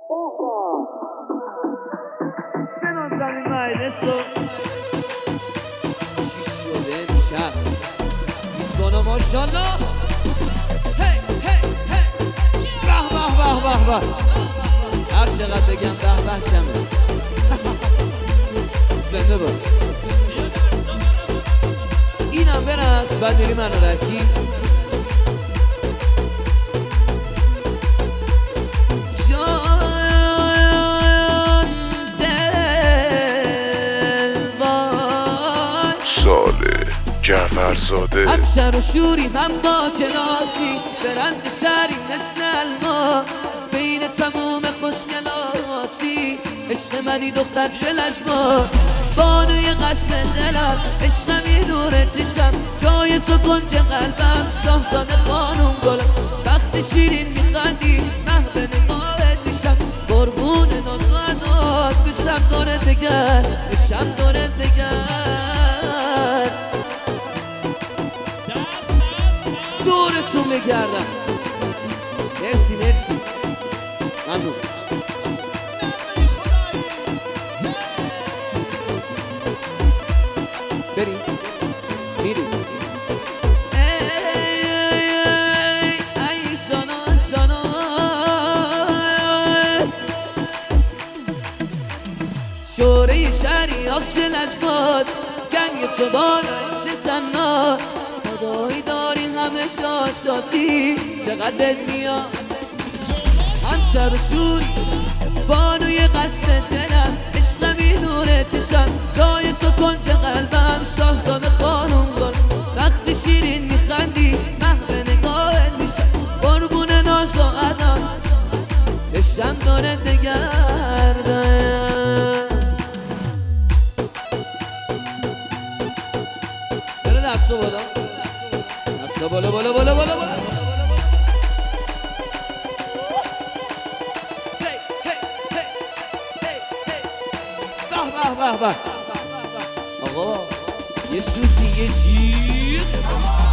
چی شده امشب میزبانا ماشالله هی هی هی به به به به به هر چقدر بگم به به کمه زنده با اینم برس بعد میری منو رکی جعفرزاده هم شر و شوری هم با کلاسی برند سری مثل الما بین تموم خوشگلاسی عشق منی دختر جلجما بانوی قصد دلم عشقمی نور چشم جای تو گنج قلبم شاهزاده خانم گلم وقتی شیرین میخندی محو نگاهت میشم قربون ناز و ادات بشم دورت دگر بشم دورت دگر دورتون بگردم مرسی مرسی ممنون بریم میریم ای جانان جانان شوره شهری آخش لجباد سنگ تو بالای چه تنها خدایی داری همه شاشاتی چقدر بد میاد هم سر و شوری بانوی قصد دلم عشقمی نور چشم جای تو کنج قلبم شاهزاده خانم گل وقتی شیرین میخندی محو نگاهت میشم قربون ناز و ادم بشم دارت بگردم بره دستو بالا دستا بالا بالا بالا بالا بالا به به به آقا یه سوتی یه جیغ